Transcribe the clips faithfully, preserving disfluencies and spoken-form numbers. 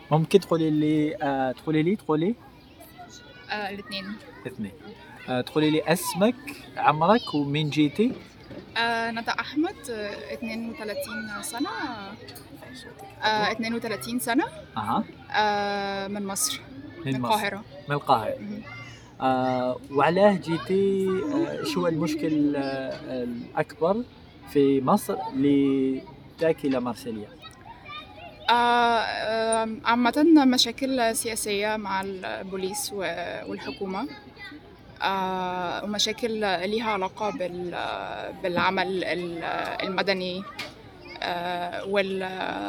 ممكن تقولي لي آه تقولي لي تقولي آه الاثنين. اثنين. آه تقولي لي اسمك، عمرك، ومن جيتي؟ آه ندى أحمد، آه اثنين وثلاثين سنة. آه اثنين وثلاثين سنة. اها. آه من مصر، من من مصر، القاهرة. من القاهرة. مهم. آه وعلاه جيتي؟ آه شو المشكل آه الأكبر في مصر لتاكي إلى مارسيليا؟ آه آه، عامة مشاكل سياسية مع البوليس و- والحكومة. آه ومشاكل ليها علاقة بال بالعمل ال- المدني، آه وال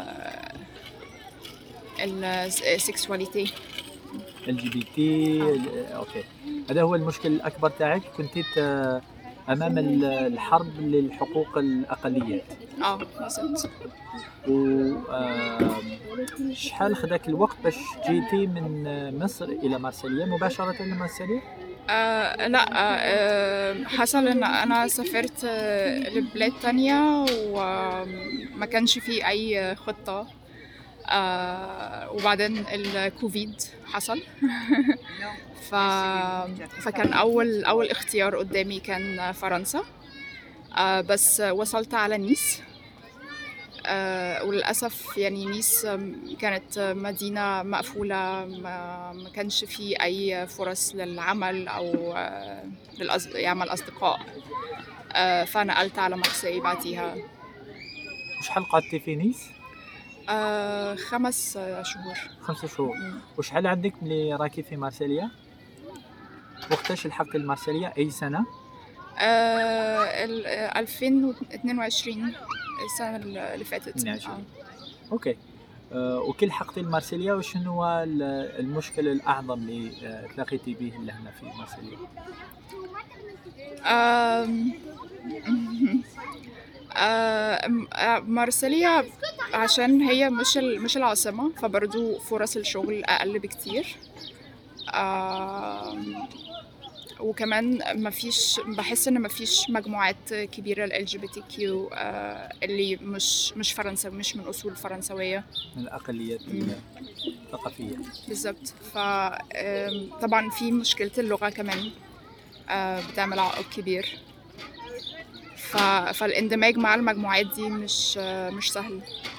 السكسواليتي. ال جي بي تي. اوكي، هذا هو المشكل الأكبر تاعك. كنت ت- أمام ال- الحرب للحقوق الأقليات. اه بالظبط. و آه، شحال خداك الوقت باش جيتي من مصر إلى مارسيليا مباشرة إلى مارسيليا؟ آه لا، آه حصل ان انا سافرت آه، لبلاد تانية وما كانش في اي خطة. آه وبعدين الكوفيد حصل. ف... فكان اول اول اختيار قدامي كان فرنسا. آه بس وصلت على نيس. آه وللأسف يعني نيس كانت مدينة مقفولة، ما, ما كانش فيه أي فرص للعمل أو آه للأص... يعمل أصدقاء. آه فنقلت على مارسيل بعديها. وشحال قعدتي في نيس؟ آه خمس شهور. خمسة شهور. مم. وشحال عندك ملي راكي في مارسيليا؟ وقتاش لحقت المارسيليا؟ أي سنة؟ آه ال- ألفين واثنين وعشرين، السنة اللي فاتت. اثنين وعشرين. آه. أوكي. أه وكي لحقتي المارسيليا وشنو هو ال- المشكل الأعظم اللي أه تلاقيتي به لهنا في مارسيليا؟ آم، آم، آه، مارسيليا عشان هي مش ال- مش العاصمة، فبرضو فرص الشغل أقل بكتير. آم، وكمان مفيش، بحس ان مفيش مجموعات كبيرة ال جي بي تي كيو اللي مش مش فرنساوي، مش من أصول فرنسوية. من الأقليات مم. الثقافية. بالظبط. فطبعا في مشكلة اللغة كمان، آه، بتعمل عائق كبير. ف... فالاندماج مع المجموعات دي مش آه، مش سهل.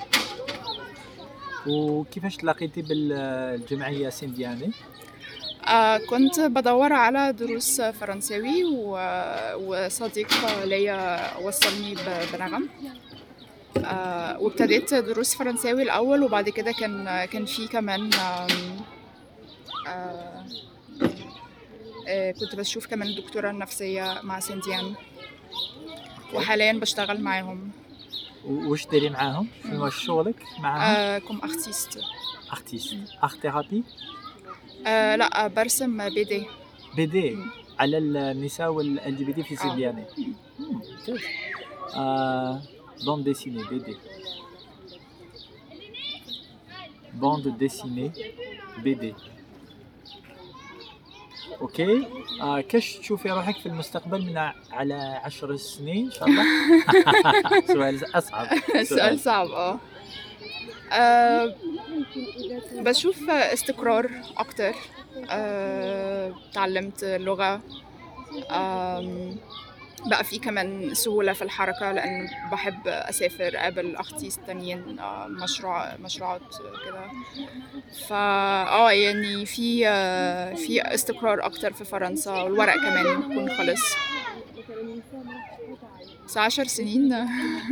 وكيفاش تلاقيتي بالجمعية سيندياني؟ آه، كنت بدور على دروس فرنساوي و... وصديق ليا وصلني ب... بنغم. آه، وابتديت دروس فرنساوي الأول، وبعد كده كان كان في كمان آم، آه، آه، كنت بشوف كمان الدكتورة النفسية مع سنديان، وحاليا بشتغل معاهم. وش ديري معاهم؟ شنو شغلك معاهم؟ آه، كوم ارتيست. ارتيست، ارت ثيرابي؟ آه، لا، برسم بي دي. بي دي مم. على النساء والال جي بي تي في آه. سيندياني. ممتاز. آه بوند ديسيني بي دي. بوند ديسيني بي دي. اوكي. آه كيش تشوفي روحك في المستقبل من ع- على عشر سنين ان شاء الله؟ سؤال اصعب. سؤال صعب. اه آه، بشوف استقرار اكتر. آه، تعلمت لغة. آم، بقى في كمان سهولة في الحركة، لأن بحب أسافر أقابل أختي تانيين، آه، مشروع مشروعات كده. فا اه يعني في آه، في استقرار أكتر في فرنسا، والورق كمان يكون خلص. بس عشر سنين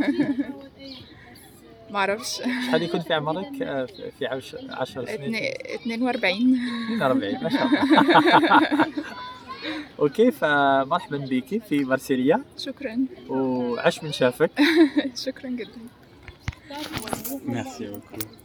معرفش. شحال يكون في عمرك آه، في عش- عشر سنين؟ اتنين- اتنين وأربعين. اثنين وأربعين ما شاء الله. اوكي، فمرحبا بك في مارسيليا، شكرا. وعش من شافك. شكرا جدا. Merci beaucoup.